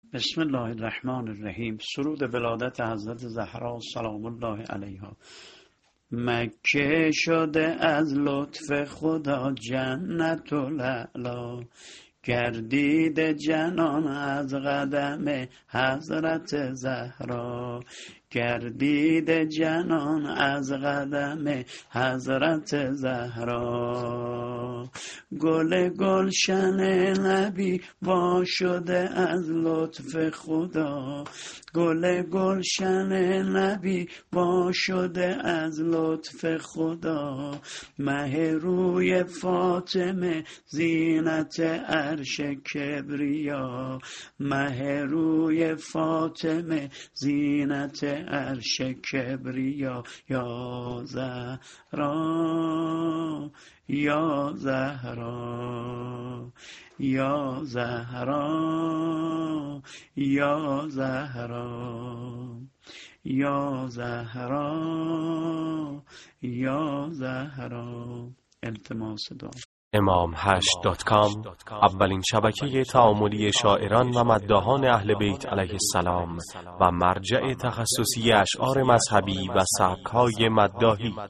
بسم الله الرحمن الرحیم. سرود ولادت حضرت زهرا سلام الله علیها. مکه شده از لطف خدا جنت الاعلی، گردید جنان از قدم حضرت زهرا، گردید جنان از قدم حضرت زهرا. گل گلشن نبی وا شده از لطف خدا، گل گلشن نبی وا شده از لطف خدا. مه روی فاطمه زینت عرش کبریا، مه روی فاطمه زینت عرش کبریا. یا زهرا یا زهرا یا زهرا یا زهرا یا زهرا یا زهرا. التماس دعا. imam8.com اولین شبکه تعاملی شاعران و مداحان اهل بیت علیه السلام و مرجع تخصصی اشعار مذهبی و سبک‌های مداحی.